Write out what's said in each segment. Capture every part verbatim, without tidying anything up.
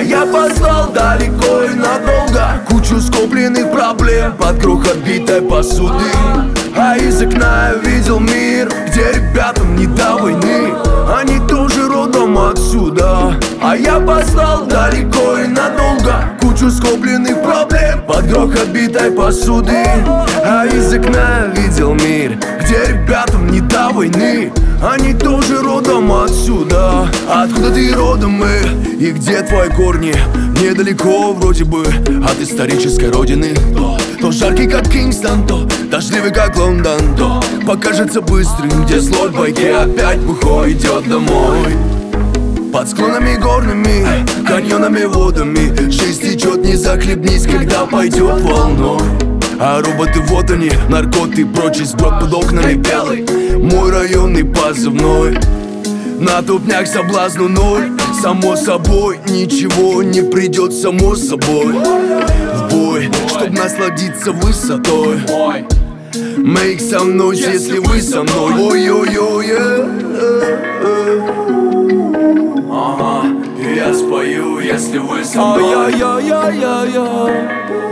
я послал далеко и надолго кучу скопленных проблем под грохот битой посуды. А из окна я видел мир, где ребятам не до войны, они тоже родом отсюда. А я послал далеко и надолго кучу скопленных проблем под грохот битой посуды. А из окна я видел мир, где ребятам не до войны, они тоже родом отсюда. Откуда ты родом мы и где твои корни? Недалеко вроде бы от исторической родины. То, то жаркий как Кингстон, то дождливый как Лондон, то покажется быстрым, где злой в байке опять бухой идет домой. Под склонами горными, каньонами, водами жизнь течет, не захлебнись, когда пойдет волной. А роботы вот они, наркоты, прочий сброд под окнами белый. Мой районный позывной. На тупнях соблазну ноль. Само собой, ничего не придет само собой. В бой, чтоб насладиться высотой. Make some noise, если вы со мной. Ой-ой-ой, ага, и я спою, если вы со мной. Ай-яй-яй-яй-яй-яй.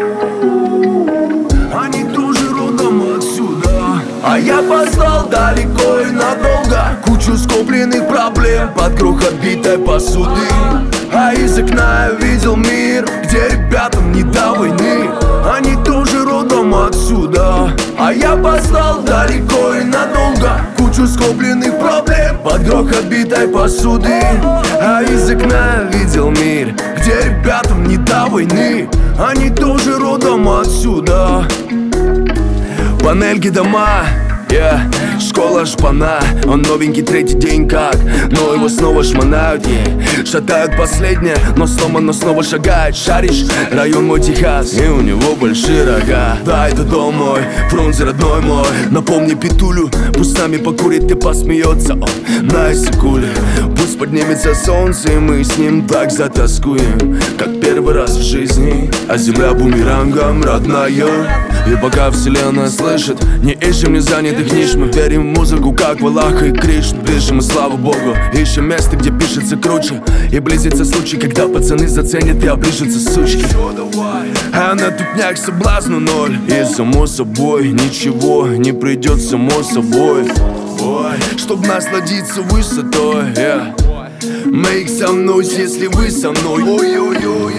Они тоже родом отсюда. А я послал далеко и надолго кучу скопленных проблем под грохот битой посуды. А из окна я видел мир, где ребятам не до войны, они тоже родом отсюда. А я послал далеко и надолго кучу скопленных проблем под грохот битой посуды. А из окна я видел мир, где ребятам не до войны, они тоже родом отсюда. Панельки дома, yeah. Школа шпана, он новенький третий день как, но его снова шмонают, yeah. Шатают последнее, но сломано снова шагает. Шаришь, район мой Техас, и у него большие рога. Да, это дом мой, Фрунзе родной мой. Напомни Петулю, пусть с нами покурит и посмеется он на Иссыкуле. Пусть поднимется солнце, и мы с ним так затаскуем, как первый раз в жизни. А земля бумерангом родная. И пока вселенная слышит, не ищем незанятых ниш. Мы верим в музыку, как в Аллаха и Кришну. Пишем и слава Богу, ищем место, где пишется круче. И близится случай, когда пацаны заценят и оближутся сучки. А на тупнях соблазну ноль. И само собой, ничего не придет само собой. Чтоб насладиться высотой, yeah. Make some noise, если вы со мной. Ой-ой-ой,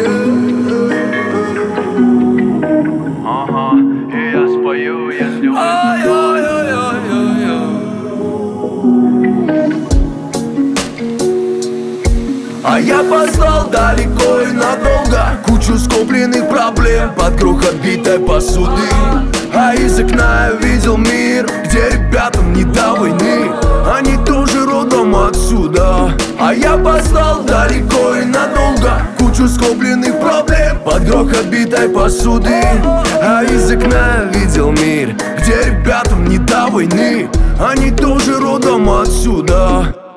ага, и я спою, если вы со мной. А я послал далеко и надолго кучу скопленных проблем под грохот битой посуды. А из окна я видел мир, где ребятам не до войны, они тоже родом отсюда. А я послал далеко и надолго кучу скопленных проблем под грохот битой посуды. А из окна я видел мир, где ребятам не до войны, они тоже родом отсюда.